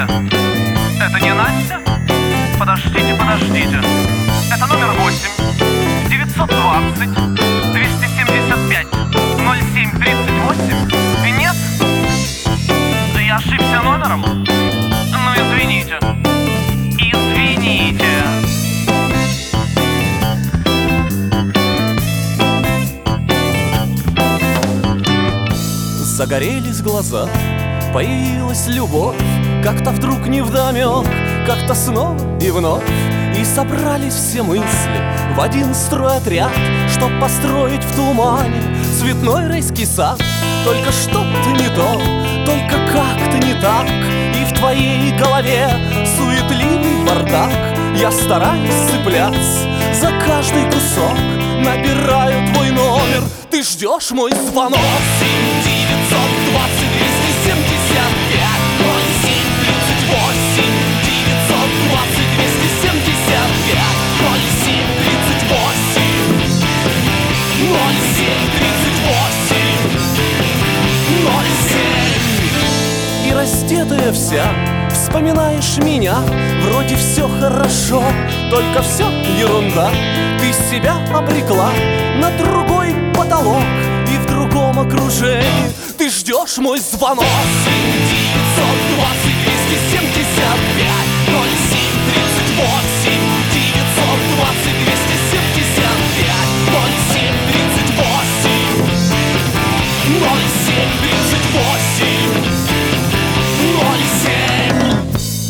Настя? Это не Настя? Подождите, подождите. Это номер 8 920 275 0738. Нет? Да я ошибся номером? Ну извините. Извините. Загорелись глаза, появилась любовь, как-то вдруг невдомек, как-то снова и вновь. И собрались все мысли в один стройотряд, чтоб построить в тумане цветной райский сад. Только что-то не то, только как-то не так, и в твоей голове суетливый бардак. Я стараюсь цепляться за каждый кусок, набираю твой номер, ты ждешь мой звонок. 920 275 0738 920 275 0738 0738 07. И раздетая вся вспоминаешь меня, вроде все хорошо, только все ерунда. Ты себя обрекла на другой потолок, и в другом окружении ты ждешь мой звонок. 920 275 0738 920 275 0738 0738 07.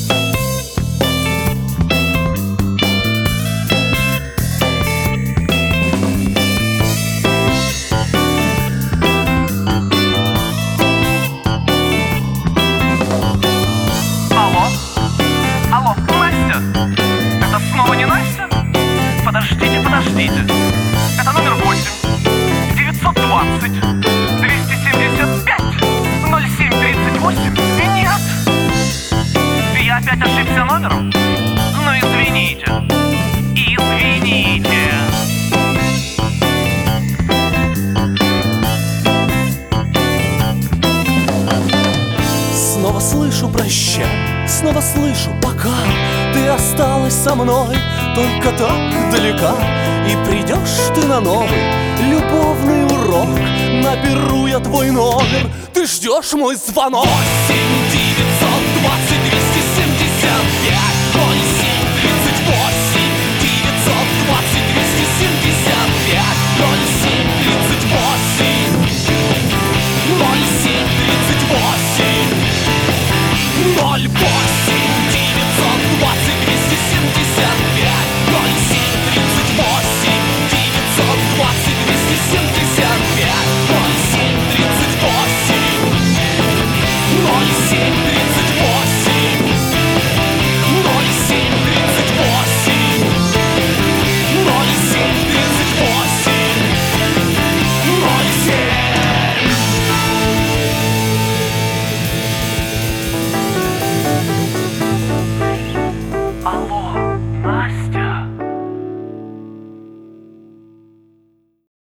Алло, Настя? Это снова не Настя? Подождите, подождите. Это номер 8 920 275 0738. Нет! Я опять ошибся номером? Ну извините. Извините. Снова слышу прощай, снова слышу пока. Ты осталась со мной, только так далека. И придешь ты на новый любовный урок, наберу я твой номер, ты ждешь мой звонок. 8 920 275 0738 920 275